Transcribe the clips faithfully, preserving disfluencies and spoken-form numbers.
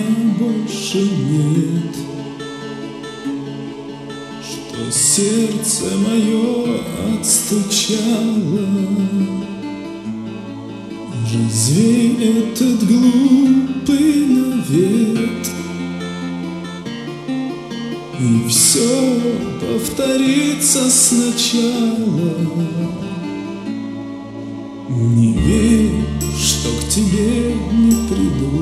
больше нет, что сердце мое отстучало. Разве этот глупый навет, и все повторится сначала? Не верь, что к тебе не приду,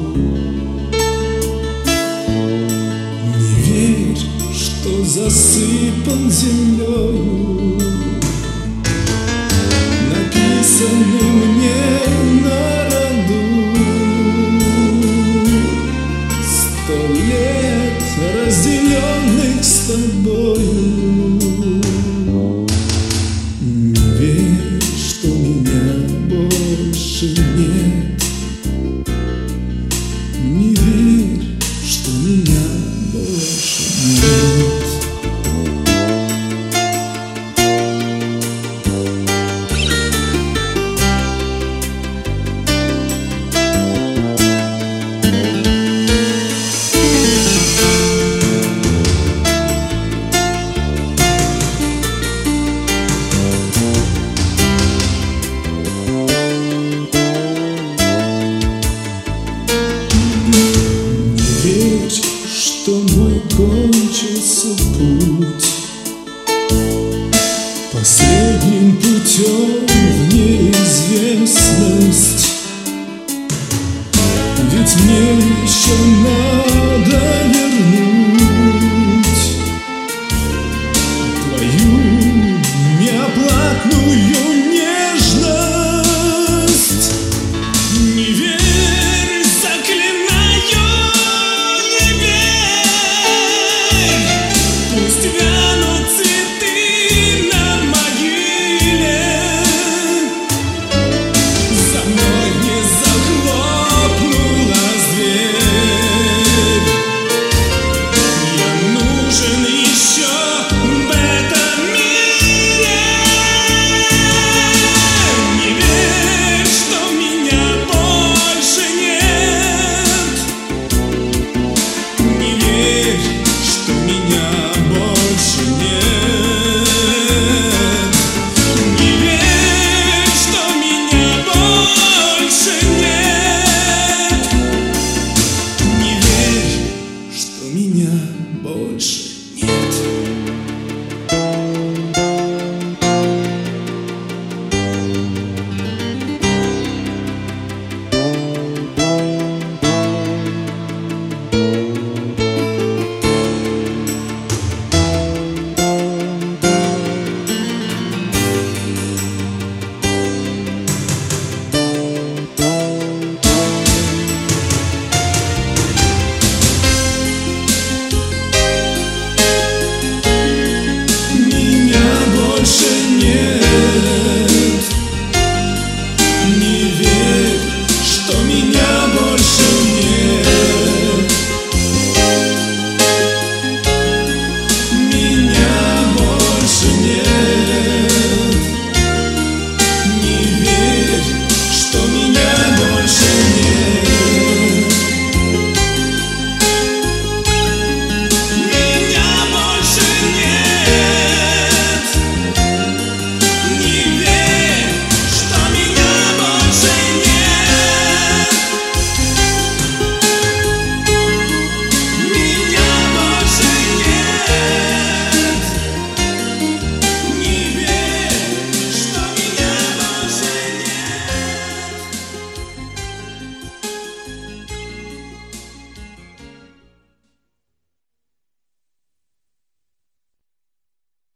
не верь, что засыпан землею, написанный мне на роду. Сто лет разделенных с тобою. Не верь, что меня больше нет, не верь, что меня больше нет. Что мой кончился путь последним путем в неизвестность, ведь мне еще